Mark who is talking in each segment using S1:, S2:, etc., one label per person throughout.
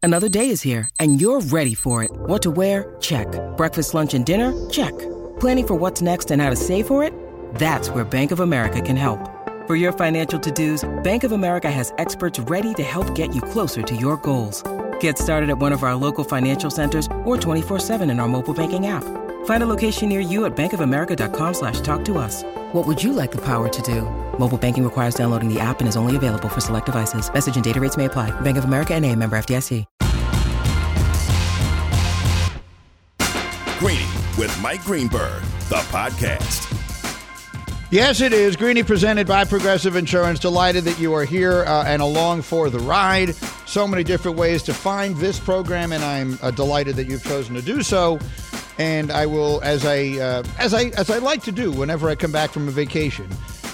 S1: Another day is here, and you're ready for it. What to wear? Check. Breakfast, lunch, and dinner? Check. Planning for what's next and how to save for it? That's where Bank of America can help. For your financial to-dos, Bank of America has experts ready to help get you closer to your goals. Get started at one of our local financial centers or 24/7 in our mobile banking app. Find a location near you at bankofamerica.com/talktous. What would you like the power to do? Mobile banking requires downloading the app and is only available for select devices. Message and data rates may apply. Bank of America N.A., member FDIC.
S2: Greeny with Mike Greenberg, the podcast.
S3: Yes, it is. Greeny presented by Progressive Insurance. Delighted that you are here and along for the ride. So many different ways to find this program, and I'm delighted that you've chosen to do so. And I will, as I like to do whenever I come back from a vacation,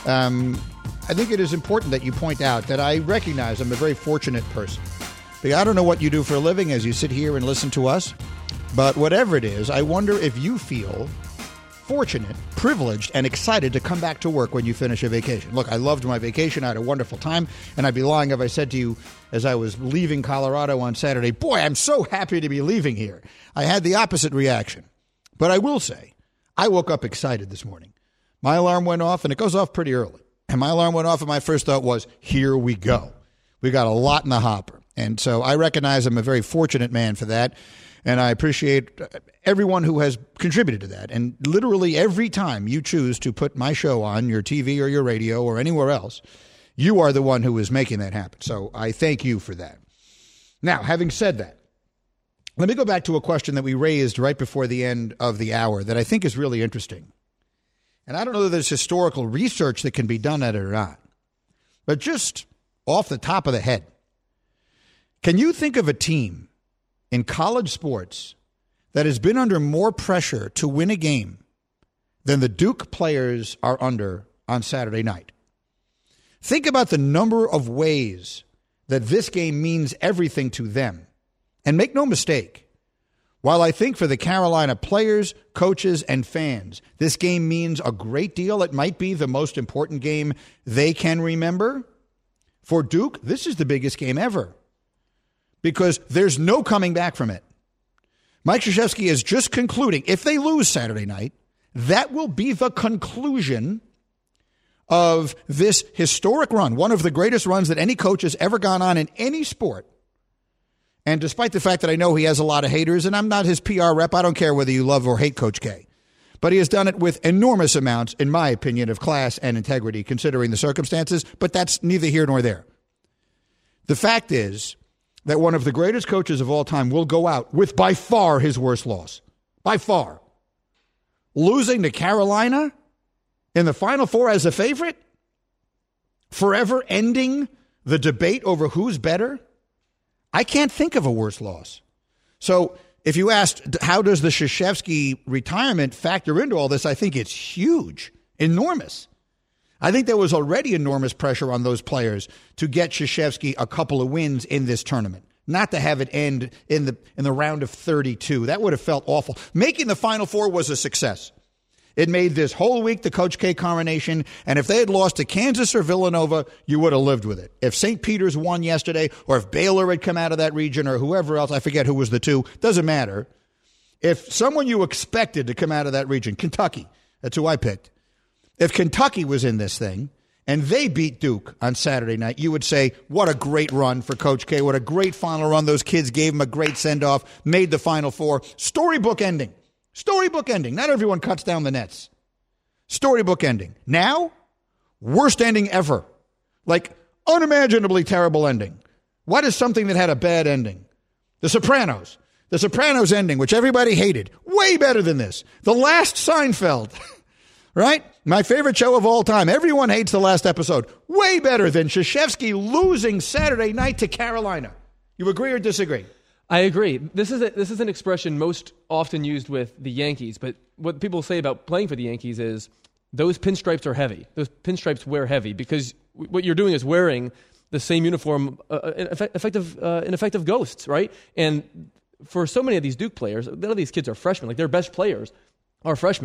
S3: I think it is important that you point out that I recognize I'm a very fortunate person. I don't know what you do for a living as you sit here and listen to us, but whatever it is, I wonder if you feel fortunate, privileged, and excited to come back to work when you finish a vacation. Look, I loved my vacation. I had a wonderful time, and I'd be lying if I said to you as I was leaving Colorado on Saturday, boy, I'm so happy to be leaving here. I had the opposite reaction. But I will say, I woke up excited this morning. My alarm went off, and it goes off pretty early. And my alarm went off, and my first thought was, here we go. We got a lot in the hopper. And so I recognize I'm a very fortunate man for that. And I appreciate everyone who has contributed to that. And literally every time you choose to put my show on your TV or your radio or anywhere else, you are the one who is making that happen. So I thank you for that. Now, having said that, let me go back to a question that we raised right before the end of the hour that I think is really interesting. And I don't know that there's historical research that can be done at it or not. But just off the top of the head, can you think of a team in college sports that has been under more pressure to win a game than the Duke players are under on Saturday night? Think about the number of ways that this game means everything to them. And make no mistake, while I think for the Carolina players, coaches, and fans, this game means a great deal. It might be the most important game they can remember. For Duke, this is the biggest game ever, because there's no coming back from it. Mike Krzyzewski is just concluding, if they lose Saturday night, that will be the conclusion of this historic run, one of the greatest runs that any coach has ever gone on in any sport. And despite the fact that I know he has a lot of haters, and I'm not his PR rep, I don't care whether you love or hate Coach K, but he has done it with enormous amounts, in my opinion, of class and integrity, considering the circumstances, but that's neither here nor there. The fact is that one of the greatest coaches of all time will go out with by far his worst loss. By far. Losing to Carolina in the Final Four as a favorite? Forever ending the debate over who's better? I can't think of a worse loss. So if you asked, how does the Krzyzewski retirement factor into all this, I think it's huge, enormous. I think there was already enormous pressure on those players to get Krzyzewski a couple of wins in this tournament, not to have it end in the round of 32. That would have felt awful. Making the Final Four was a success. It made this whole week the Coach K coronation, and if they had lost to Kansas or Villanova, you would have lived with it. If St. Peter's won yesterday, or if Baylor had come out of that region, or whoever else, I forget who was the two, doesn't matter. If someone you expected to come out of that region, Kentucky, that's who I picked. If Kentucky was in this thing and they beat Duke on Saturday night, you would say, what a great run for Coach K. What a great final run. Those kids gave him a great send-off, made the Final Four. Storybook ending. Storybook ending. Not everyone cuts down the nets. Storybook ending. Now, worst ending ever. Like, unimaginably terrible ending. What is something that had a bad ending? The Sopranos. The Sopranos ending, which everybody hated. Way better than this. The Last Seinfeld. Right? My favorite show of all time. Everyone hates the last episode. Way better than Krzyzewski losing Saturday night to Carolina. You agree or disagree?
S4: I agree. This is an expression most often used with the Yankees, but what people say about playing for the Yankees is those pinstripes are heavy. Those pinstripes wear heavy because what you're doing is wearing the same uniform, effective ghosts, right? And for so many of these Duke players, none of these kids are freshmen. Like, their best players are freshmen.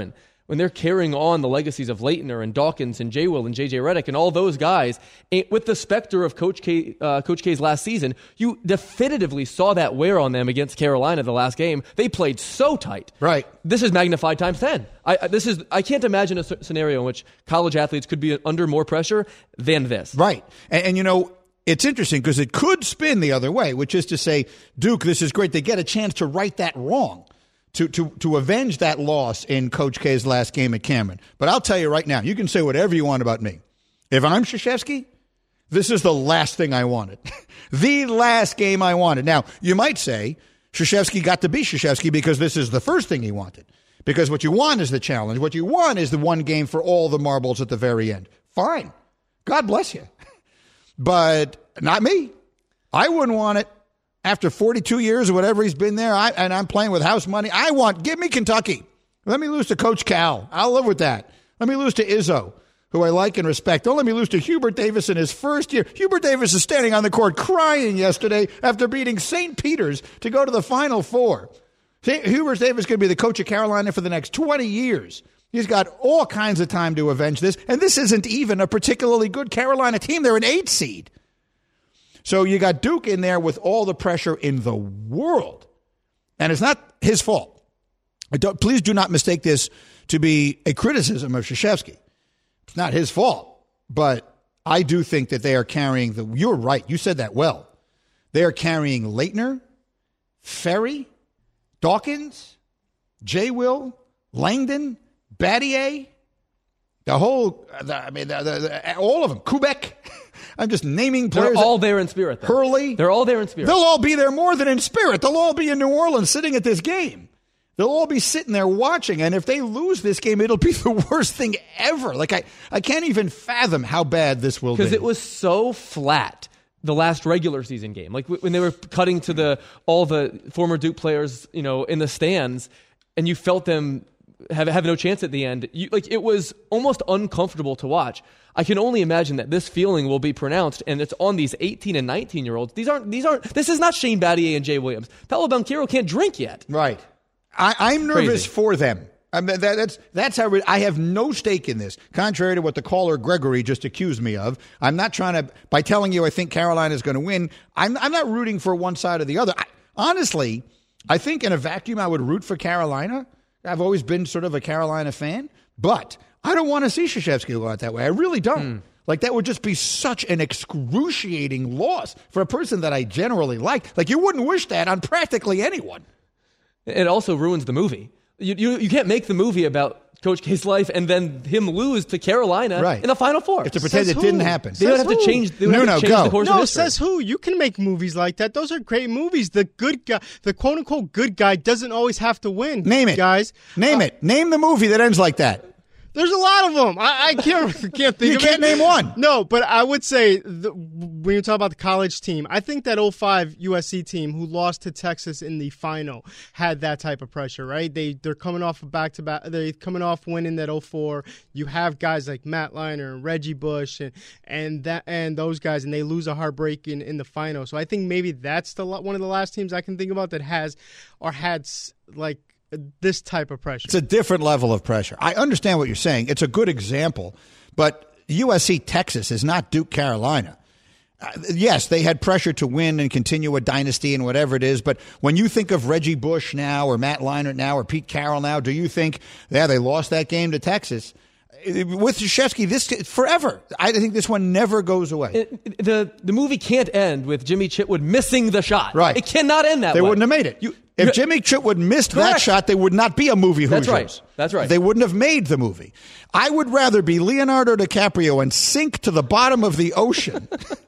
S4: when they're carrying on the legacies of Leitner and Dawkins and J. Will and J.J. Redick and all those guys, with the specter of Coach K's last season, you definitively saw that wear on them against Carolina the last game. They played so tight.
S3: Right.
S4: This is magnified times 10. I can't imagine a scenario in which college athletes could be under more pressure than this.
S3: Right. And it's interesting because it could spin the other way, which is to say, Duke, this is great. They get a chance to right that wrong. To avenge that loss in Coach K's last game at Cameron. But I'll tell you right now, you can say whatever you want about me. If I'm Krzyzewski, this is the last thing I wanted. The last game I wanted. Now, you might say Krzyzewski got to be Krzyzewski because this is the first thing he wanted. Because what you want is the challenge. What you want is the one game for all the marbles at the very end. Fine. God bless you. But not me. I wouldn't want it. After 42 years or whatever he's been there, and I'm playing with house money, give me Kentucky. Let me lose to Coach Cal. I'll live with that. Let me lose to Izzo, who I like and respect. Don't let me lose to Hubert Davis in his first year. Hubert Davis is standing on the court crying yesterday after beating St. Peter's to go to the Final Four. Hubert Davis could be the coach of Carolina for the next 20 years. He's got all kinds of time to avenge this, and this isn't even a particularly good Carolina team. They're an 8 seed. So you got Duke in there with all the pressure in the world. And it's not his fault. Please do not mistake this to be a criticism of Krzyzewski. It's not his fault. But I do think that they are carrying you're right. You said that well. They are carrying Leitner, Ferry, Dawkins, J. Will, Langdon, Battier, all of them, Kubek. I'm just naming players.
S4: They're all there in spirit, though.
S3: Hurley.
S4: They're all there in spirit.
S3: They'll all be there more than in spirit. They'll all be in New Orleans sitting at this game. They'll all be sitting there watching. And if they lose this game, it'll be the worst thing ever. Like, I can't even fathom how bad this will be.
S4: Because it was so flat, the last regular season game. Like, when they were cutting to all the former Duke players, in the stands, and you felt them have no chance at the end. It was almost uncomfortable to watch. I can only imagine that this feeling will be pronounced, and it's on these 18 and 19-year-olds. This is not Shane Battier and Jay Williams. Paolo Banchero can't drink yet.
S3: Right. I'm nervous
S4: Crazy.
S3: for them. I mean, that's how I have no stake in this, contrary to what the caller Gregory just accused me of. I'm not trying to, by telling you I think Carolina is going to win, I'm not rooting for one side or the other. Honestly, I think in a vacuum I would root for Carolina. I've always been sort of a Carolina fan, but I don't want to see Krzyzewski go out that way. I really don't. Like, that would just be such an excruciating loss for a person that I generally like. Like, you wouldn't wish that on practically anyone.
S4: It also ruins the movie. You can't make the movie about Coach K's life and then him lose to Carolina in the Final Four.
S3: You have to pretend it didn't happen.
S4: They would have to change. They would have to change the course of history.
S5: Says who? You can make movies like that. Those are great movies. The good guy, the quote unquote good guy, doesn't always have to win. Name it,
S3: guys. Name it. Name the movie that ends like that.
S5: There's a lot of them. I can't think of it.
S3: You can't name one.
S5: No, but I would say when you talk about the college team, I think that 05 USC team who lost to Texas in the final had that type of pressure, right? They're coming off a back-to-back. They're coming off winning that 04. You have guys like Matt Leinart and Reggie Bush and those guys, and they lose a heartbreak in the final. So I think maybe that's one of the last teams I can think about that had like this type of pressure.
S3: It's a different level of pressure. I understand what you're saying. It's a good example, but USC Texas is not Duke Carolina. Yes, they had pressure to win and continue a dynasty and whatever it is, but when you think of Reggie Bush now or Matt Leinart now or Pete Carroll now, do you think, they lost that game to Texas? With Krzyzewski, this forever. I think this one never goes away.
S4: The movie can't end with Jimmy Chitwood missing the shot.
S3: Right.
S4: It cannot end that
S3: way. They wouldn't have made it. If Jimmy Chitwood missed that shot, they would not be a movie Hoosiers.
S4: That's right.
S3: They wouldn't have made the movie. I would rather be Leonardo DiCaprio and sink to the bottom of the ocean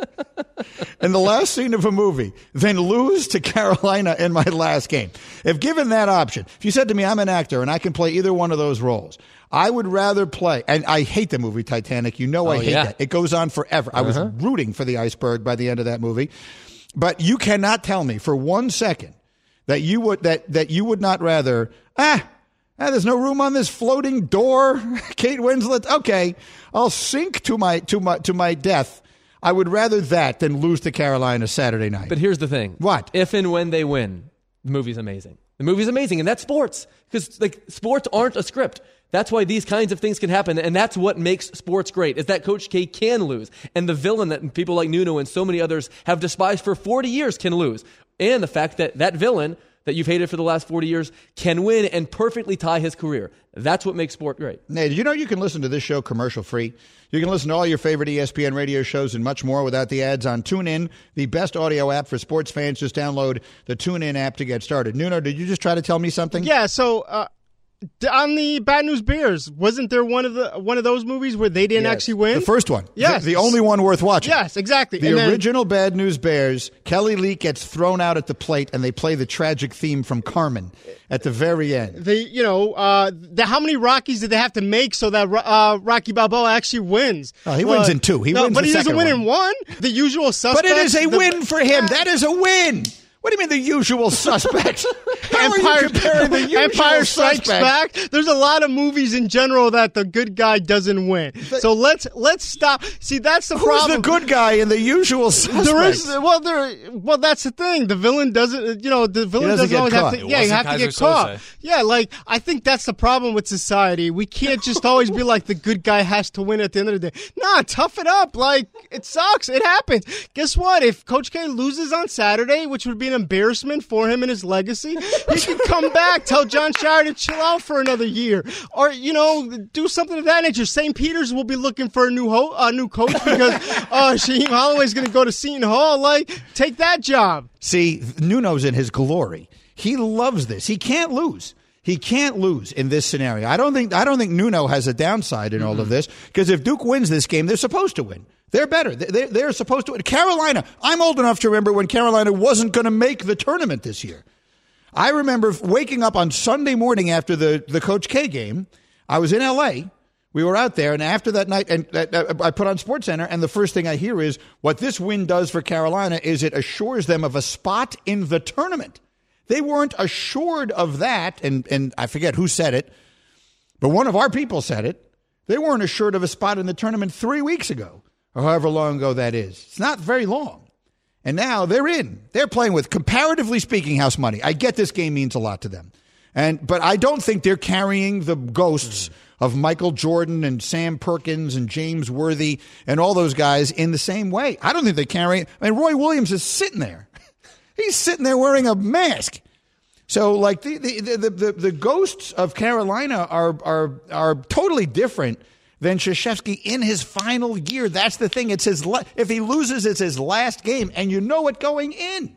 S3: in the last scene of a movie than lose to Carolina in my last game. If given that option, if you said to me, I'm an actor and I can play either one of those roles, I would rather play, and I hate the movie Titanic. You know I hate that. It goes on forever. I was rooting for the iceberg by the end of that movie. But you cannot tell me for 1 second that you would not rather, there's no room on this floating door, Kate Winslet. Okay, I'll sink to my death. I would rather that than lose to Carolina Saturday night.
S4: But here's the thing.
S3: What?
S4: If and when they win, the movie's amazing. The movie's amazing, and that's sports. Because sports aren't a script. That's why these kinds of things can happen, and that's what makes sports great, is that Coach K can lose. And the villain that people like Nuno and so many others have despised for 40 years can lose. And the fact that that villain that you've hated for the last 40 years can win and perfectly tie his career. That's what makes sport great.
S3: Nate, did you know you can listen to this show commercial-free? You can listen to all your favorite ESPN radio shows and much more without the ads on TuneIn, the best audio app for sports fans. Just download the TuneIn app to get started. Nuno, did you just try to tell me something?
S5: Yeah, so on the Bad News Bears, wasn't there one of those movies where they didn't actually win?
S3: The first one.
S5: Yes.
S3: The only one worth watching.
S5: Yes, exactly.
S3: The original Bad News Bears, Kelly Lee gets thrown out at the plate, and they play the tragic theme from Carmen at the very end.
S5: How many Rockies did they have to make so that Rocky Balboa actually wins?
S3: Oh, he wins in 2. He wins
S5: but
S3: the
S5: he doesn't
S3: second
S5: win
S3: one.
S5: in 1. The Usual Suspects.
S3: But it is a win for him. That is a win. What do you mean the Usual Suspects? How are you comparing the Usual
S5: Empire Strikes
S3: Suspects?
S5: Back. There's a lot of movies in general that the good guy doesn't win. So let's stop. See, that's the problem.
S3: Who's the good guy in the Usual Suspects?
S5: Well, that's the thing. The villain doesn't. The villain doesn't always have to. Yeah, you have to get caught. Yeah, I think that's the problem with society. We can't just always be like the good guy has to win at the end of the day. Nah, tough it up. It sucks. It happens. Guess what? If Coach K loses on Saturday, which would be an embarrassment for him and his legacy, he can come back, tell John Shire to chill out for another year, or do something of that nature. St. Peter's will be looking for a new coach because Shaheem Holloway's going to go to Seton Hall. Take that job.
S3: See, Nuno's in his glory. He loves this. He can't lose. He can't lose in this scenario. I don't think Nuno has a downside in all of this, because if Duke wins this game, they're supposed to win. They're better. They're supposed to win. Carolina, I'm old enough to remember when Carolina wasn't going to make the tournament this year. I remember waking up on Sunday morning after the Coach K game. I was in L.A. We were out there, and after that night, and I put on SportsCenter, and the first thing I hear is what this win does for Carolina is it assures them of a spot in the tournament. They weren't assured of that, and I forget who said it, but one of our people said it. They weren't assured of a spot in the tournament 3 weeks ago, or however long ago that is. It's not very long. And now they're in. They're playing with, comparatively speaking, house money. I get this game means a lot to them. But I don't think they're carrying the ghosts of Michael Jordan and Sam Perkins and James Worthy and all those guys in the same way. I don't think they carry. Roy Williams is sitting there. He's sitting there wearing a mask. So, the ghosts of Carolina are totally different than Krzyzewski in his final year. That's the thing. It's if he loses, it's his last game, and you know it going in.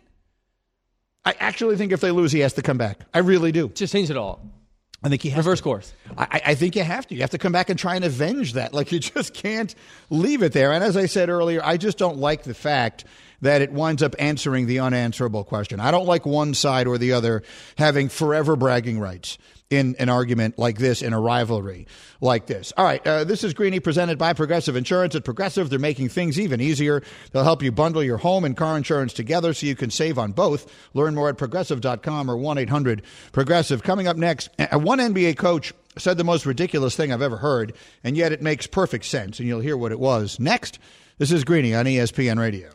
S3: I actually think if they lose, he has to come back. I really do.
S4: Just change it all.
S3: I think he has
S4: reverse
S3: to.
S4: Course.
S3: I think you have to. You have to come back and try and avenge that. You just can't leave it there. And as I said earlier, I just don't like the fact that it winds up answering the unanswerable question. I don't like one side or the other having forever bragging rights in an argument like this, in a rivalry like this. All right, this is Greeny, presented by Progressive Insurance. At Progressive, they're making things even easier. They'll help you bundle your home and car insurance together so you can save on both. Learn more at Progressive.com or 1-800-PROGRESSIVE. Coming up next, one NBA coach said the most ridiculous thing I've ever heard, and yet it makes perfect sense, and you'll hear what it was. Next, this is Greeny on ESPN Radio.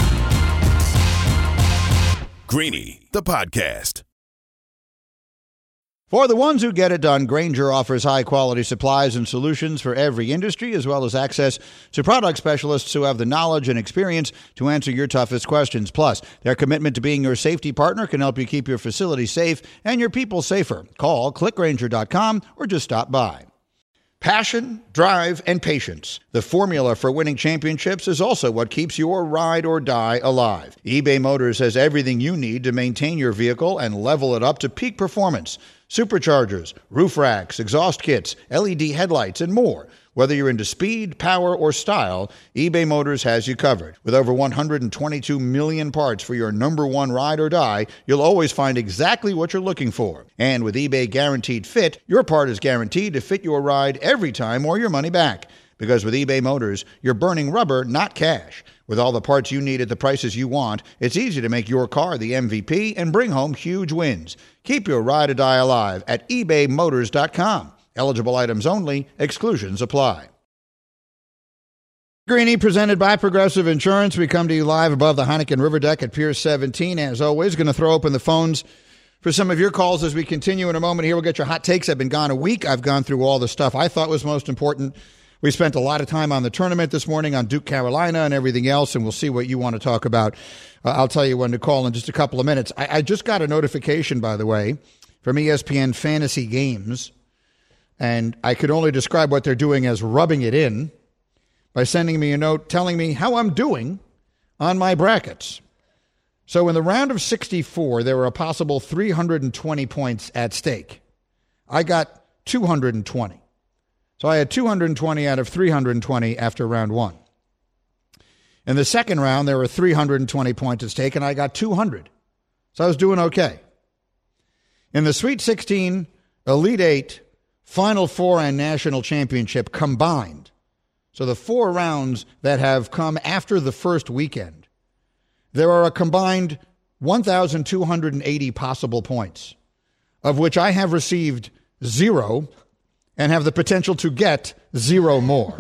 S2: Greeny, the podcast.
S3: For the ones who get it done, Grainger offers high-quality supplies and solutions for every industry, as well as access to product specialists who have the knowledge and experience to answer your toughest questions. Plus, their commitment to being your safety partner can help you keep your facility safe and your people safer. Call clickgrainger.com or just stop by. Passion, drive, and patience. The formula for winning championships is also what keeps your ride or die alive. eBay Motors has everything you need to maintain your vehicle and level it up to peak performance. Superchargers, roof racks, exhaust kits, LED headlights, and more. Whether you're into speed, power, or style, eBay Motors has you covered. With over 122 million parts for your number one ride or die, you'll always find exactly what you're looking for. And with eBay Guaranteed Fit, your part is guaranteed to fit your ride every time or your money back. Because with eBay Motors, you're burning rubber, not cash. With all the parts you need at the prices you want, it's easy to make your car the MVP and bring home huge wins. Keep your ride or die alive at ebaymotors.com. Eligible items only. Exclusions apply. Greeny, presented by Progressive Insurance. We come to you live above the Heineken River Deck at Pier 17. As always, going to throw open the phones for some of your calls as we continue in a moment here. We'll get your hot takes. I've been gone a week. I've gone through all the stuff I thought was most important. We spent a lot of time on the tournament this morning, on Duke, Carolina, and everything else, and we'll see what you want to talk about. I'll tell you when to call in just a couple of minutes. I just got a notification, by the way, from ESPN Fantasy Games, and I could only describe what they're doing as rubbing it in by sending me a note telling me how I'm doing on my brackets. So in the round of 64, there were a possible 320 points at stake. I got 220. So I had 220 out of 320 after round one. In the second round, there were 320 points at stake, and I got 200. So I was doing okay. In the Sweet 16, Elite 8, Final Four, and National Championship combined, so the 4 rounds that have come after the first weekend, there are a combined 1,280 possible points, of which I have received 0 and have the potential to get 0 more.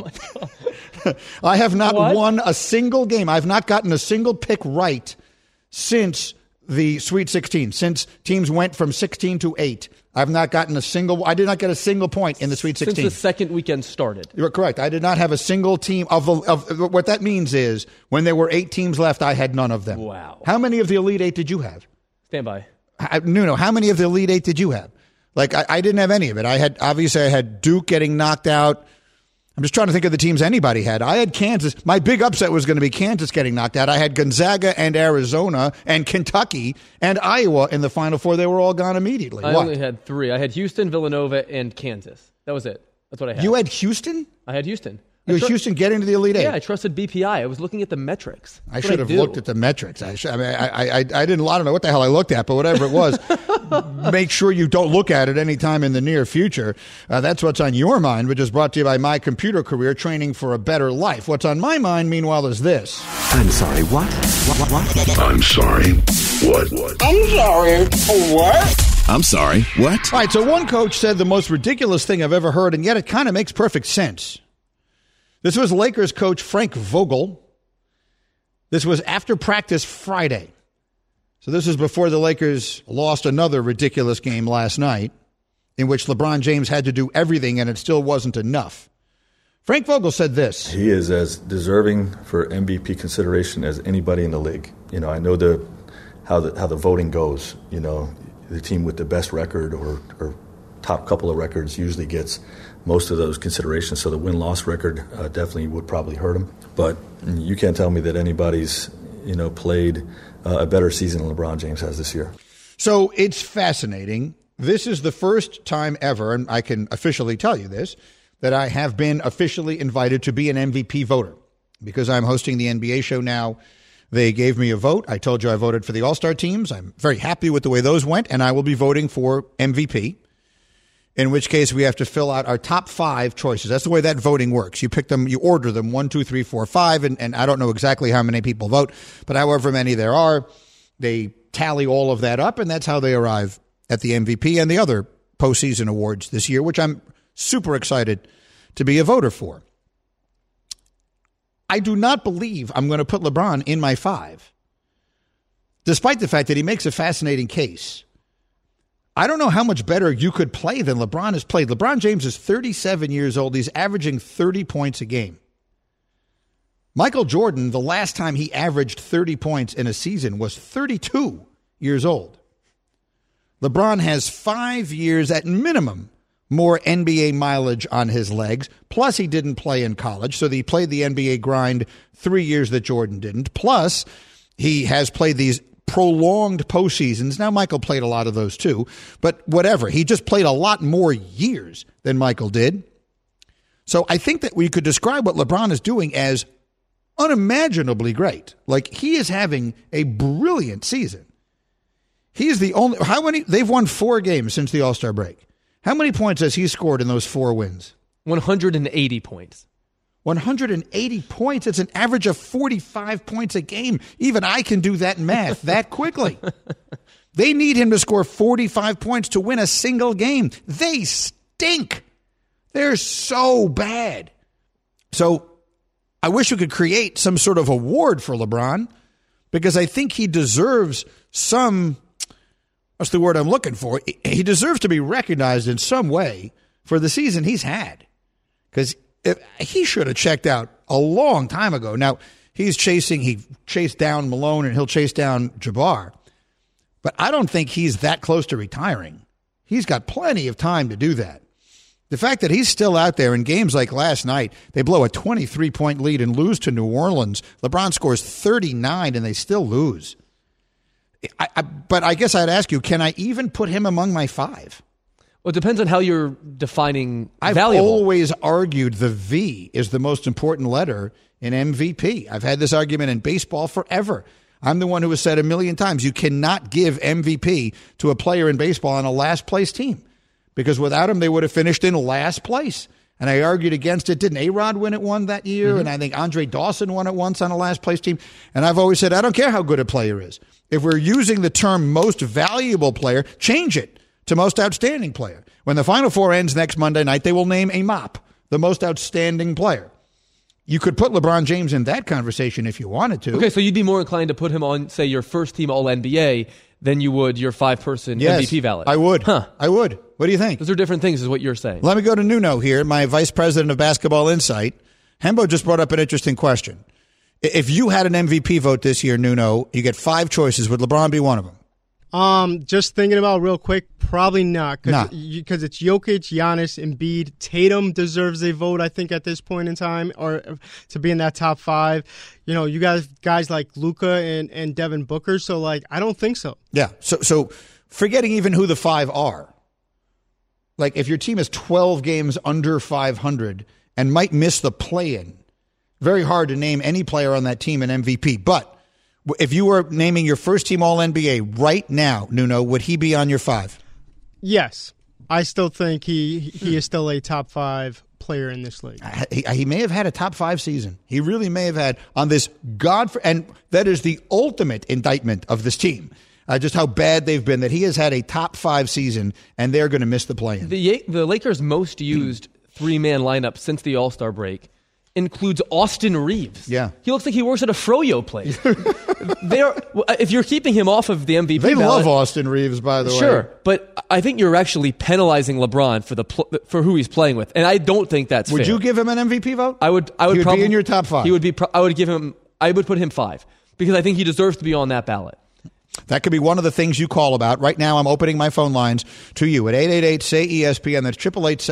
S3: I have not won a single game. I've not gotten a single pick right since the Sweet 16, since teams went from 16 to 8. I've not gotten a single. I did not get a single point in the Sweet 16.
S4: Since the second weekend started.
S3: You're correct. I did not have a single team of what that means is when there were 8 teams left, I had none of them.
S4: Wow.
S3: How many of the Elite 8 did you have?
S4: Stand by.
S3: No. How many of the Elite 8 did you have? Like, I didn't have any of it. I had Duke getting knocked out. I'm just trying to think of the teams anybody had. I had Kansas. My big upset was going to be Kansas getting knocked out. I had Gonzaga and Arizona and Kentucky and Iowa in the Final Four. They were all gone immediately.
S4: I only had 3. I had Houston, Villanova, and Kansas. That was it. That's what I had.
S3: You had Houston?
S4: I had Houston.
S3: You had Houston getting to the Elite 8?
S4: Yeah, I trusted BPI. I was looking at the metrics.
S3: I should have looked at the metrics. I don't know what the hell I looked at, but whatever it was, make sure you don't look at it anytime in the near future. That's what's on your mind, which is brought to you by My Computer Career, training for a better life. What's on my mind, meanwhile, is this.
S6: I'm sorry, what? What?
S2: I'm sorry. What?
S7: I'm sorry, what?
S2: I'm sorry. What?
S3: All right, so one coach said the most ridiculous thing I've ever heard, and yet it kind of makes perfect sense. This was Lakers coach Frank Vogel. This was after practice Friday. So this is before the Lakers lost another ridiculous game last night in which LeBron James had to do everything and it still wasn't enough. Frank Vogel said this.
S8: He is as deserving for MVP consideration as anybody in the league. You know, I know how the voting goes. You know, the team with the best record or top couple of records usually gets most of those considerations. So the win-loss record definitely would probably hurt him. But you can't tell me that anybody's, played a better season than LeBron James has this year.
S3: So it's fascinating. This is the first time ever, and I can officially tell you this, that I have been officially invited to be an MVP voter because I'm hosting the NBA show now. They gave me a vote. I told you I voted for the All-Star teams. I'm very happy with the way those went, and I will be voting for MVP. In which case we have to fill out our top 5 choices. That's the way that voting works. You pick them, you order them 1, 2, 3, 4, 5, and I don't know exactly how many people vote, but however many there are, they tally all of that up, and that's how they arrive at the MVP and the other postseason awards this year, which I'm super excited to be a voter for. I do not believe I'm going to put LeBron in my 5, despite the fact that he makes a fascinating case. I don't know how much better you could play than LeBron has played. LeBron James is 37 years old. He's averaging 30 points a game. Michael Jordan, the last time he averaged 30 points in a season, was 32 years old. LeBron has 5 years at minimum more NBA mileage on his legs. Plus, he didn't play in college, so he played the NBA grind 3 years that Jordan didn't. Plus, he has played these prolonged postseasons. Now, Michael played a lot of those too, but whatever. He just played a lot more years than Michael did. So I think that we could describe what LeBron is doing as unimaginably great. Like, he is having a brilliant season. He is the only, they've won 4 games since the All-Star break. How many points has he scored in those 4 wins?
S4: 180 points.
S3: 180 points. It's an average of 45 points a game. Even I can do that math that quickly. They need him to score 45 points to win a single game. They stink. They're so bad. So I wish we could create some sort of award for LeBron because I think he deserves some That's the word I'm looking for. He deserves to be recognized in some way for the season he's had, because he should have checked out a long time ago. Now, he chased down Malone and he'll chase down Jabbar, but I don't think he's that close to retiring. He's got plenty of time to do that. The fact that he's still out there in games like last night, they blow a 23-point lead and lose to New Orleans. LeBron scores 39 and they still lose. But I guess I'd ask you, can I even put him among my 5?
S4: Well, it depends on how you're defining
S3: I've
S4: valuable.
S3: always argued the V is the most important letter in MVP. I've had this argument in baseball forever. I'm the one who has said a million times, you cannot give MVP to a player in baseball on a last-place team, because without him, they would have finished in last place. And I argued against it. Didn't A-Rod win it one that year? Mm-hmm. And I think Andre Dawson won it once on a last-place team. And I've always said, I don't care how good a player is. If we're using the term most valuable player, change it to most outstanding player. When the Final Four ends next Monday night, they will name a mop, the most outstanding player. You could put LeBron James in that conversation if you wanted to.
S4: Okay, so you'd be more inclined to put him on, say, your first-team All-NBA than you would your 5-person MVP ballot.
S3: I would.
S4: Huh.
S3: I would. What do you think?
S4: Those are different things is what you're saying.
S3: Let me go to Nuno here, my vice president of Basketball Insight. Hembo just brought up an interesting question. If you had an MVP vote this year, Nuno, you get 5 choices. Would LeBron be one of them?
S5: Just thinking about real quick, probably not.
S3: Nah.
S5: Because it's Jokic, Giannis, Embiid. Tatum deserves a vote, I think, at this point in time, or to be in that top 5. You know, you guys like Luka and Devin Booker, so, like, I don't think so.
S3: Yeah, so forgetting even who the 5 are, like if your team is 12 games under 500 and might miss the play-in, very hard to name any player on that team an MVP, but if you were naming your first team All-NBA right now, Nuno, would he be on your 5?
S5: Yes. I still think he is still a top 5 player in this league.
S3: He may have had a top 5 season. He really may have had on this and that is the ultimate indictment of this team. Just how bad they've been, that he has had a top 5 season and they're going to miss the play-in.
S4: The Lakers' most used 3-man lineup since the All-Star break includes Austin Reeves.
S3: Yeah.
S4: He looks like he works at a Froyo place. If you're keeping him off of the MVP
S3: They
S4: ballot,
S3: love Austin Reeves, by the way.
S4: Sure, but I think you're actually penalizing LeBron for who he's playing with, and I don't think that's fair.
S3: Would you give him an MVP vote?
S4: I would
S3: He would
S4: probably
S3: be in your top 5.
S4: He would be. I would put him 5 because I think he deserves to be on that ballot.
S3: That could be one of the things you call about. Right now, I'm opening my phone lines to you at 888-SAY-ESPN. That's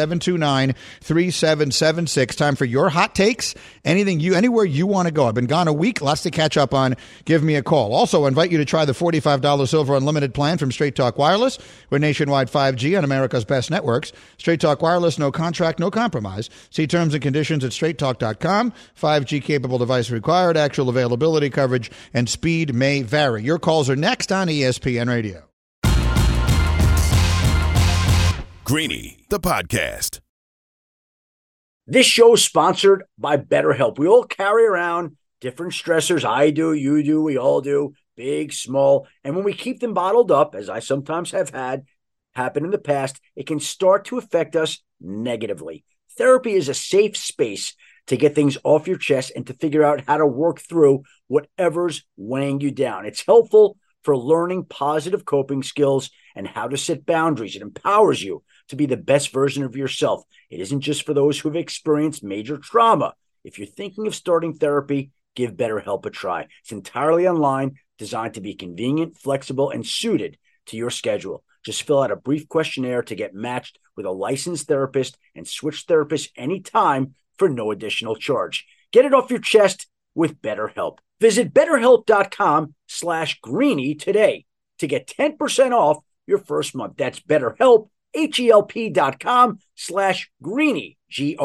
S3: 888-729-3776. Time for your hot takes. Anywhere you want to go. I've been gone a week. Lots to catch up on. Give me a call. Also, I invite you to try the $45 Silver Unlimited plan from Straight Talk Wireless with nationwide 5G on America's best networks. Straight Talk Wireless, no contract, no compromise. See terms and conditions at straighttalk.com. 5G capable device required. Actual availability, coverage, and speed may vary. Your calls are next on ESPN Radio.
S9: Greeny, the podcast.
S10: This show is sponsored by BetterHelp. We all carry around different stressors. I do, you do, we all do, big, small. And when we keep them bottled up, as I sometimes have had happen in the past, it can start to affect us negatively. Therapy is a safe space to get things off your chest and to figure out how to work through whatever's weighing you down. It's helpful for learning positive coping skills and how to set boundaries. It empowers you to be the best version of yourself. It isn't just for those who have experienced major trauma. If you're thinking of starting therapy, give BetterHelp a try. It's entirely online, designed to be convenient, flexible, and suited to your schedule. Just fill out a brief questionnaire to get matched with a licensed therapist and switch therapists anytime for no additional charge. Get it off your chest with BetterHelp. Visit BetterHelp.com/Greeny today to get 10% off your first month. That's BetterHelp, HELP.com/Greeny,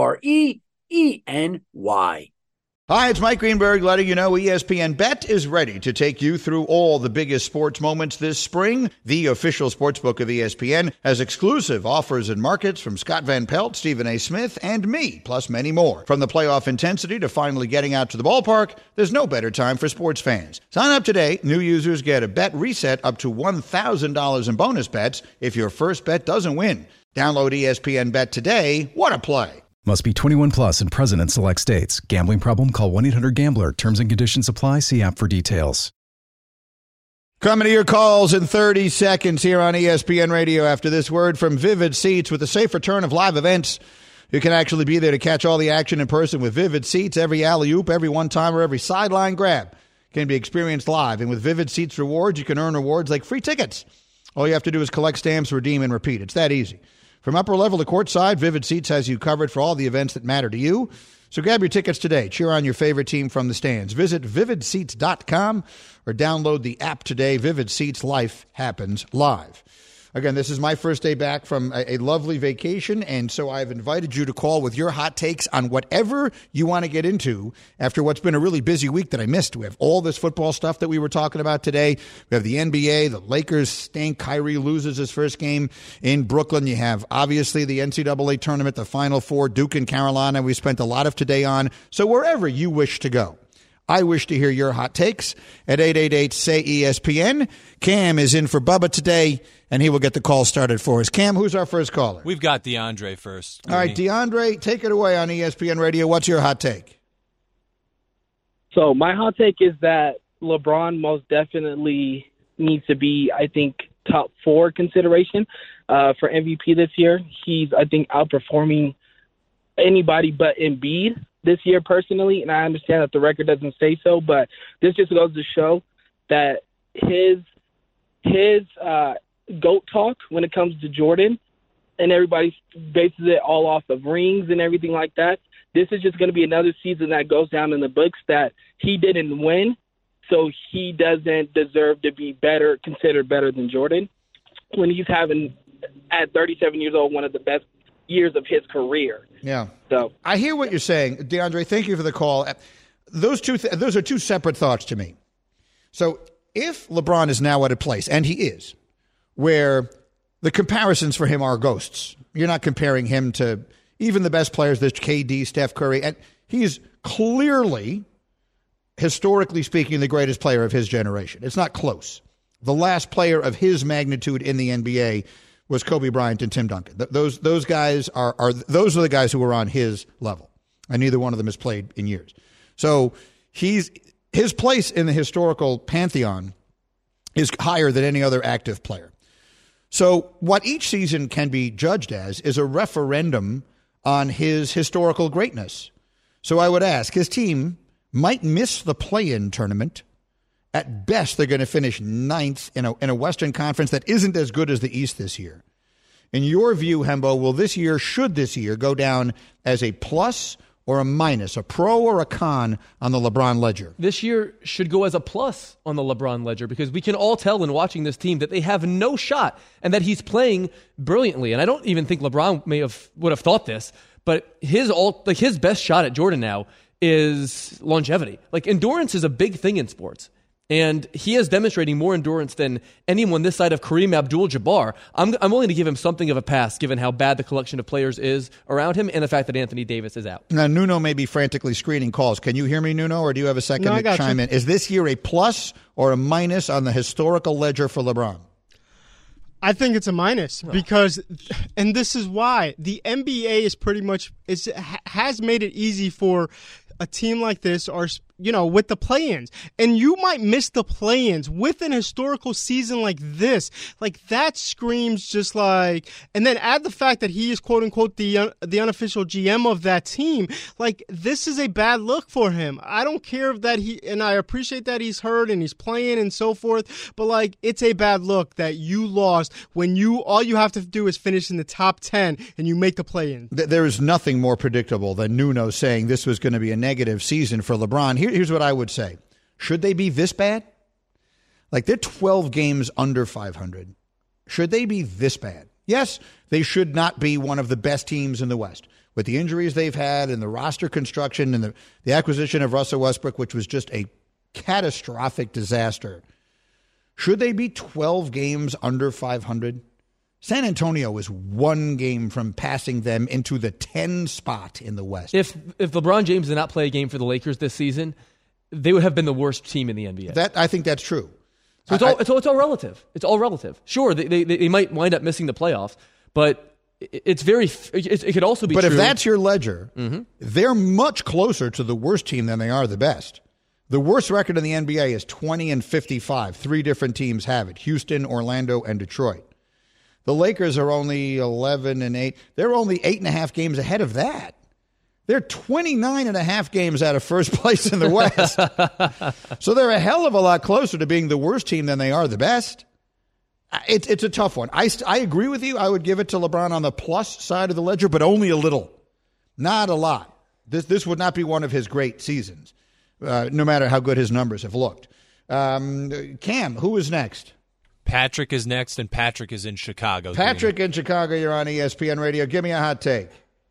S10: GREENY.
S3: Hi, it's Mike Greenberg letting you know ESPN Bet is ready to take you through all the biggest sports moments this spring. The official sportsbook of ESPN has exclusive offers and markets from Scott Van Pelt, Stephen A. Smith, and me, plus many more. From the playoff intensity to finally getting out to the ballpark, there's no better time for sports fans. Sign up today. New users get a bet reset up to $1,000 in bonus bets if your first bet doesn't win. Download ESPN Bet today. What a play.
S11: Must be 21 plus and present in select states. Gambling problem? Call 1-800-GAMBLER. Terms and conditions apply. See app for details.
S3: Coming to your calls in 30 seconds here on ESPN Radio after this word from Vivid Seats. With the safe return of live events, you can actually be there to catch all the action in person with Vivid Seats. Every alley-oop, every one-timer, every sideline grab can be experienced live. And with Vivid Seats rewards, you can earn rewards like free tickets. All you have to do is collect stamps, redeem, and repeat. It's that easy. From upper level to courtside, Vivid Seats has you covered for all the events that matter to you. So grab your tickets today. Cheer on your favorite team from the stands. Visit vividseats.com or download the app today. Vivid Seats, life happens live. Again, this is my first day back from a lovely vacation, and so I've invited you to call with your hot takes on whatever you want to get into after what's been a really busy week that I missed. We have all this football stuff that we were talking about today. We have the NBA. The Lakers stink. Kyrie loses his first game in Brooklyn. You have, obviously, the NCAA tournament, the Final Four, Duke and Carolina. We spent a lot of today on. So wherever you wish to go, I wish to hear your hot takes at 888-SAY-ESPN. Cam is in for Bubba today, and he will get the call started for us. Cam, who's our first caller?
S12: We've got DeAndre first.
S3: All right, DeAndre, take it away on ESPN Radio. What's your hot take?
S13: So my hot take is that LeBron most definitely needs to be, I think, top 4 consideration for MVP this year. He's, I think, outperforming anybody but Embiid this year personally, and I understand that the record doesn't say so, but this just goes to show that his GOAT talk when it comes to Jordan, and everybody bases it all off of rings and everything like that. This is just going to be another season that goes down in the books that he didn't win, so he doesn't deserve to be considered better than Jordan when he's having, at 37 years old, one of the best years of his career.
S3: Yeah.
S13: So
S3: I hear what you're saying, DeAndre. Thank you for the call. Those are two separate thoughts to me. So if LeBron is now at a place, and he is, where the comparisons for him are ghosts. You're not comparing him to even the best players. There's KD, Steph Curry, and he's clearly, historically speaking, the greatest player of his generation. It's not close. The last player of his magnitude in the NBA was Kobe Bryant and Tim Duncan. Those guys those are the guys who were on his level, and neither one of them has played in years. So his place in the historical pantheon is higher than any other active player. So what each season can be judged as is a referendum on his historical greatness. So I would ask, his team might miss the play-in tournament. At best, they're going to finish 9th in a Western Conference that isn't as good as the East this year. In your view, Hembo, should this year go down as a plus or a minus, a pro or a con on the LeBron ledger?
S4: This year should go as a plus on the LeBron ledger because we can all tell in watching this team that they have no shot and that he's playing brilliantly. And I don't even think LeBron would have thought this, but his best shot at Jordan now is longevity. Like, endurance is a big thing in sports. And he is demonstrating more endurance than anyone this side of Kareem Abdul-Jabbar. I'm willing to give him something of a pass given how bad the collection of players is around him and the fact that Anthony Davis is out.
S3: Now, Nuno may be frantically screening calls. Can you hear me, Nuno, or do you have a second to chime in? Is this year a plus or a minus on the historical ledger for LeBron?
S5: I think it's a minus because, and this is why, the NBA is pretty much has made it easy for a team like this, or with the play-ins, and you might miss the play-ins with an historical season like this. Like, that screams just like, and then add the fact that he is quote unquote the unofficial GM of that team. Like, this is a bad look for him. I don't care that and I appreciate that he's hurt and he's playing and so forth, but like, it's a bad look that you lost when all you have to do is finish in the top 10 and you make the play-in.
S3: There is nothing more predictable than Nuno saying this was going to be a negative season for LeBron. Here's what I would say. Should they be this bad? Like, they're 12 games under 500. Should they be this bad? Yes, they should not be one of the best teams in the West. With the injuries they've had and the roster construction and the acquisition of Russell Westbrook, which was just a catastrophic disaster. Should they be 12 games under 500? San Antonio is one game from passing them into the 10 spot in the West.
S4: If LeBron James did not play a game for the Lakers this season, they would have been the worst team in the NBA.
S3: I think that's true.
S4: So it's all relative. It's all relative. Sure, they might wind up missing the playoffs, but it could also be true.
S3: But if that's your ledger, they're much closer to the worst team than they are the best. The worst record in the NBA is 20-55. 3 different teams have it: Houston, Orlando, and Detroit. The Lakers are only 11-8. They're only 8.5 games ahead of that. They're 29.5 games out of first place in the West. So they're a hell of a lot closer to being the worst team than they are the best. It's a tough one. I agree with you. I would give it to LeBron on the plus side of the ledger, but only a little. Not a lot. This would not be one of his great seasons, no matter how good his numbers have looked. Cam, who is next?
S12: Patrick is next, and Patrick is in Chicago.
S3: Patrick in Chicago, you're on ESPN Radio. Give me a hot take.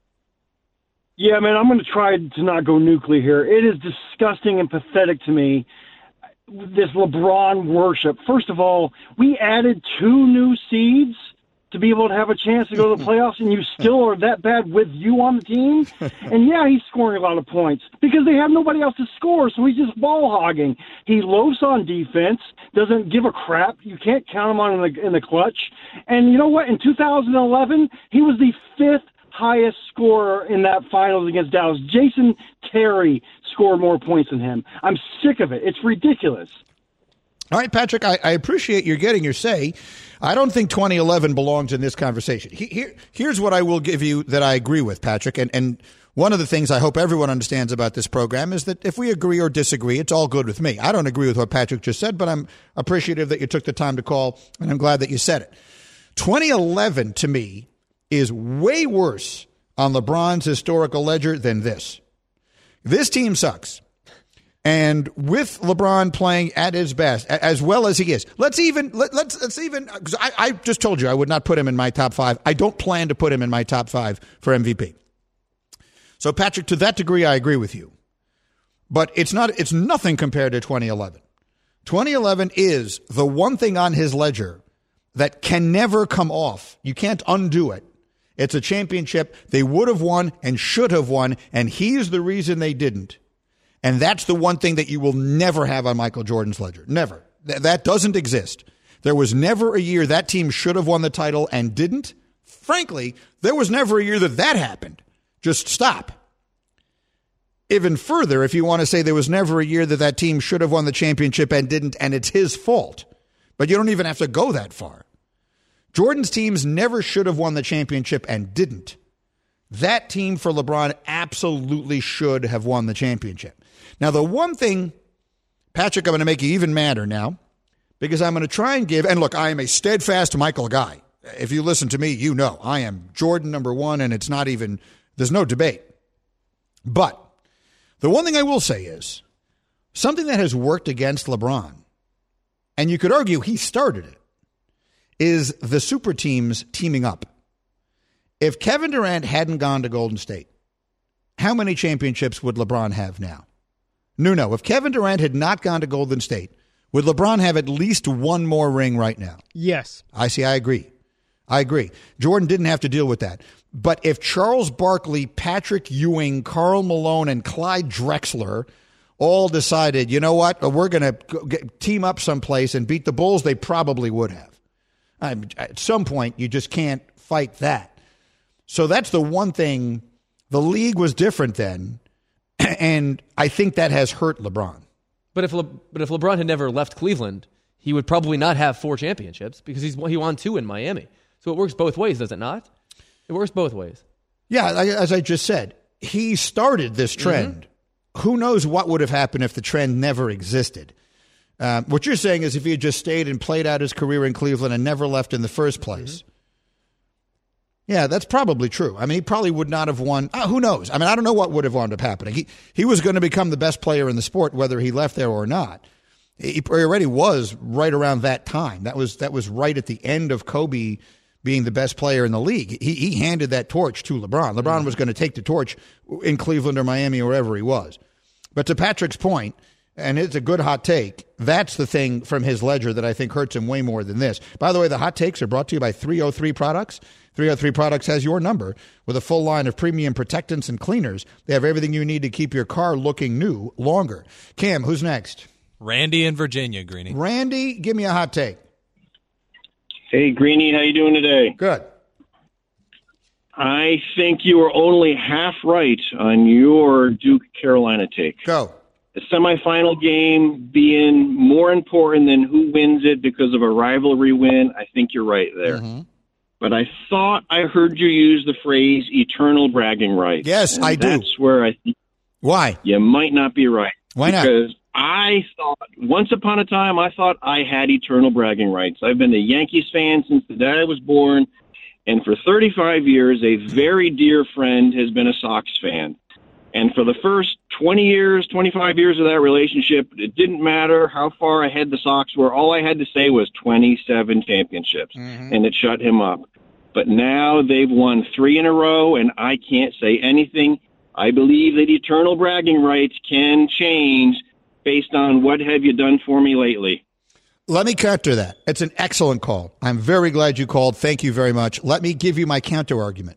S14: Yeah, man, I'm going to try to not go nuclear here. It is disgusting and pathetic to me, this LeBron worship. First of all, we added 2 new seeds to be able to have a chance to go to the playoffs, and you still are that bad with you on the team? And, yeah, he's scoring a lot of points because they have nobody else to score, so he's just ball hogging. He loafs on defense, doesn't give a crap. You can't count him on in the clutch. And you know what? In 2011, he was the 5th highest scorer in that finals against Dallas. Jason Terry scored more points than him. I'm sick of it. It's ridiculous.
S3: All right, Patrick, I appreciate you're getting your say. I don't think 2011 belongs in this conversation. Here's what I will give you that I agree with, Patrick. And one of the things I hope everyone understands about this program is that if we agree or disagree, it's all good with me. I don't agree with what Patrick just said, but I'm appreciative that you took the time to call, and I'm glad that you said it. 2011, to me, is way worse on LeBron's historical ledger than this. This team sucks. And with LeBron playing at his best, as well as he is, let's even, because I just told you I would not put him in my top 5. I don't plan to put him in my top 5 for MVP. So, Patrick, to that degree, I agree with you. But it's nothing compared to 2011. 2011 is the one thing on his ledger that can never come off. You can't undo it. It's a championship they would have won and should have won, and he's the reason they didn't. And that's the one thing that you will never have on Michael Jordan's ledger. Never. That doesn't exist. There was never a year that team should have won the title and didn't. Frankly, there was never a year that happened. Just stop. Even further, if you want to say there was never a year that team should have won the championship and didn't, and it's his fault. But you don't even have to go that far. Jordan's teams never should have won the championship and didn't. That team for LeBron absolutely should have won the championship. Now, the one thing, Patrick, I'm going to make you even madder now, because I'm going to try and give, and look, I am a steadfast Michael guy. If you listen to me, you know I am Jordan number 1, and it's not even, there's no debate. But the one thing I will say is something that has worked against LeBron, and you could argue he started it, is the super teams teaming up. If Kevin Durant hadn't gone to Golden State, how many championships would LeBron have now? No. If Kevin Durant had not gone to Golden State, would LeBron have at least one more ring right now?
S5: Yes.
S3: I agree. Jordan didn't have to deal with that. But if Charles Barkley, Patrick Ewing, Karl Malone, and Clyde Drexler all decided, you know what, we're going to team up someplace and beat the Bulls, they probably would have. At some point, you just can't fight that. So that's the one thing. The league was different then, and I think that has hurt LeBron.
S4: But if LeBron had never left Cleveland, he would probably not have 4 championships because he won 2 in Miami. So it works both ways, does it not? It works both ways.
S3: Yeah, as I just said, he started this trend. Mm-hmm. Who knows what would have happened if the trend never existed? What you're saying is if he had just stayed and played out his career in Cleveland and never left in the first place. Mm-hmm. Yeah, that's probably true. I mean, he probably would not have won. Who knows? I mean, I don't know what would have wound up happening. He was going to become the best player in the sport, whether he left there or not. He already was right around that time. That was right at the end of Kobe being the best player in the league. He handed that torch to LeBron. LeBron was going to take the torch in Cleveland or Miami or wherever he was. But to Patrick's point, and it's a good hot take, that's the thing from his ledger that I think hurts him way more than this. By the way, the hot takes are brought to you by 303 Products. 303 Products has your number with a full line of premium protectants and cleaners. They have everything you need to keep your car looking new longer. Cam, who's next?
S12: Randy in Virginia, Greeny.
S3: Randy, give me a hot take.
S15: Hey, Greeny, how you doing today?
S3: Good.
S15: I think you were only half right on your Duke Carolina take.
S3: Go.
S15: a semifinal game being more important than who wins it because of a rivalry win, I think you're right there.
S3: Mm-hmm.
S15: But I thought I heard you use the phrase eternal bragging rights.
S3: Yes, I do.
S15: That's where I think
S3: Why?
S15: you might not be right.
S3: Why not?
S15: Because I thought, once upon a time, I thought I had eternal bragging rights. I've been a Yankees fan since the day I was born, and for 35 years, a very dear friend has been a Sox fan. And for the first 20 years, 25 years of that relationship, it didn't matter how far ahead the Sox were. All I had to say was 27 championships, and it shut him up. But now they've won 3 in a row, and I can't say anything. I believe that eternal bragging rights can change based on what have you done for me lately.
S3: Let me counter that. It's an excellent call. I'm very glad you called. Thank you very much. Let me give you my counter argument.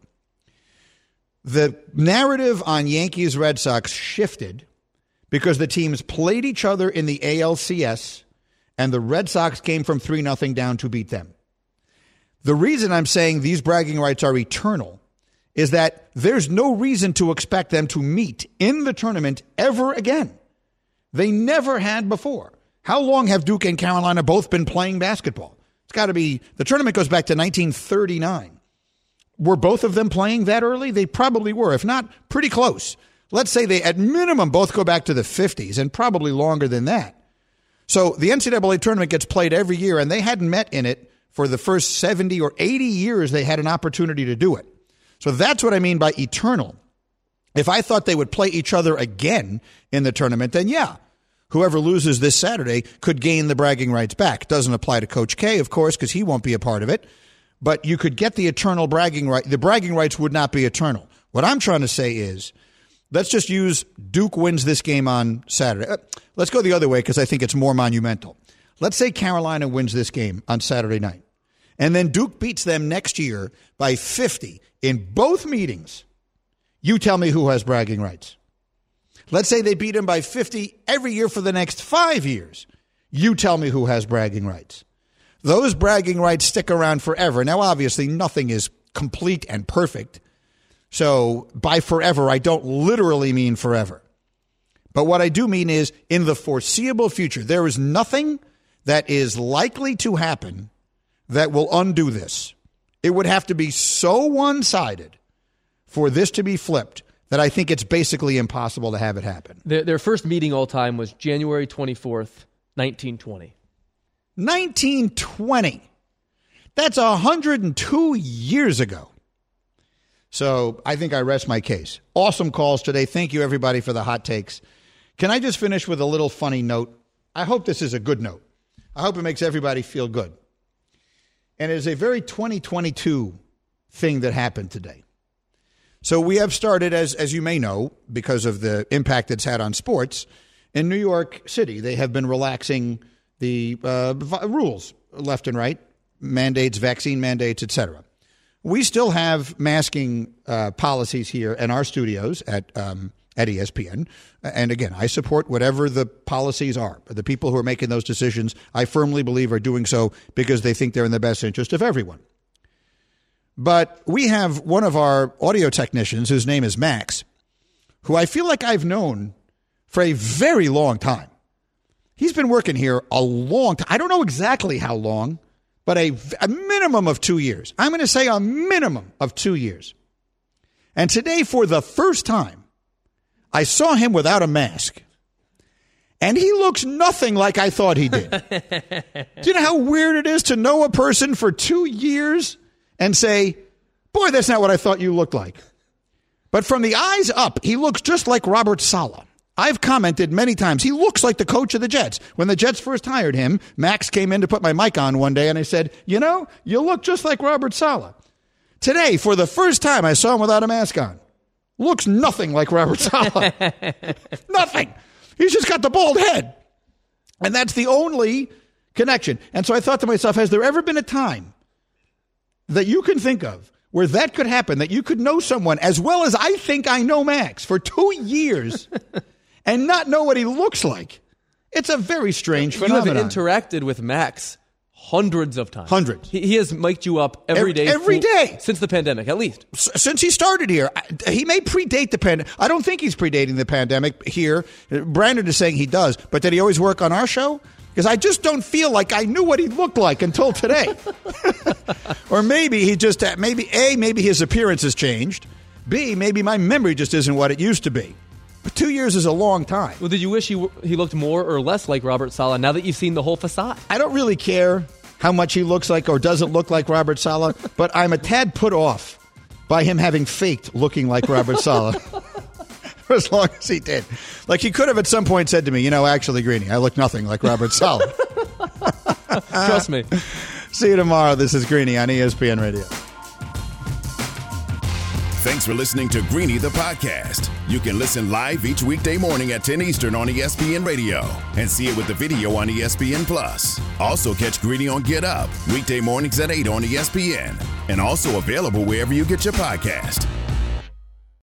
S3: The narrative on Yankees Red Sox shifted because the teams played each other in the ALCS, and the Red Sox came from 3-0 down to beat them. The reason I'm saying these bragging rights are eternal is that there's no reason to expect them to meet in the tournament ever again. They never had before. How long have Duke and Carolina both been playing basketball? It's got to be, the tournament goes back to 1939. Were both of them playing that early? They probably were, if not pretty close. Let's say they at minimum both go back to the 50s and probably longer than that. So the NCAA tournament gets played every year, and they hadn't met in it for the first 70 or 80 years they had an opportunity to do it. So that's what I mean by eternal. If I thought they would play each other again in the tournament, then yeah, whoever loses this Saturday could gain the bragging rights back. Doesn't apply to Coach K, of course, because he won't be a part of it. But you could get the eternal bragging right. The bragging rights would not be eternal. What I'm trying to say is, let's just use Duke wins this game on Saturday. Let's go the other way because I think it's more monumental. Let's say Carolina wins this game on Saturday night, and then Duke beats them next year by 50 in both meetings. You tell me who has bragging rights. Let's say they beat them by 50 every year for the next 5 years. You tell me who has bragging rights. Those bragging rights stick around forever. Now, obviously, nothing is complete and perfect. So by forever, I don't literally mean forever. But what I do mean is in the foreseeable future, there is nothing that is likely to happen that will undo this. It would have to be so one-sided for this to be flipped that I think it's basically impossible to have it happen.
S4: Their first meeting all time was January 24th, 1920.
S3: 1920. That's 102 years ago. So I think I rest my case. Awesome calls today. Thank you, everybody, for the hot takes. Can I just finish with a little funny note? I hope this is a good note. I hope it makes everybody feel good. And it is a very 2022 thing that happened today. So we have started, as you may know, because of the impact it's had on sports, in New York City, they have been relaxing the rules left and right, mandates, vaccine mandates, etc. We still have masking policies here in our studios at ESPN. And again, I support whatever the policies are. The people who are making those decisions, I firmly believe, are doing so because they think they're in the best interest of everyone. But we have one of our audio technicians, whose name is Max, who I feel like I've known for a very long time. He's been working here a long time. I don't know exactly how long, but a minimum of 2 years. I'm going to say a minimum of 2 years. And today, for the first time, I saw him without a mask. And he looks nothing like I thought he did. Do you know how weird it is to know a person for 2 years and say, boy, that's not what I thought you looked like? But from the eyes up, he looks just like Robert Saleh. I've commented many times, he looks like the coach of the Jets. When the Jets first hired him, Max came in to put my mic on one day, and I said, you know, you look just like Robert Saleh. Today, for the first time, I saw him without a mask on. Looks nothing like Robert Saleh. Nothing. He's just got the bald head. And that's the only connection. And so I thought to myself, has there ever been a time that you can think of where that could happen, that you could know someone as well as I think I know Max for 2 years and not know what he looks like? It's a very strange phenomenon.
S4: You have interacted with Max hundreds of times.
S3: Hundreds.
S4: He has mic'd you up every day.
S3: Every day.
S4: Since the pandemic, at least.
S3: Since he started here. He may predate the pandemic. I don't think he's predating the pandemic here. Brandon is saying he does. But did he always work on our show? Because I just don't feel like I knew what he looked like until today. Or maybe he just, maybe his appearance has changed. B, maybe my memory just isn't what it used to be. But 2 years is a long time.
S4: Well, did you wish he looked more or less like Robert Saleh now that you've seen the whole facade?
S3: I don't really care how much he looks like or doesn't look like Robert Saleh, but I'm a tad put off by him having faked looking like Robert Saleh. For as long as he did. Like, he could have at some point said to me, actually, Greeny, I look nothing like Robert Saleh.
S4: Trust me.
S3: See you tomorrow. This is Greeny on ESPN Radio.
S9: Thanks for listening to Greeny the podcast. You can listen live each weekday morning at 10 Eastern on ESPN Radio and see it with the video on ESPN Plus. Also catch Greeny on Get Up weekday mornings at 8 on ESPN and also available wherever you get your podcast.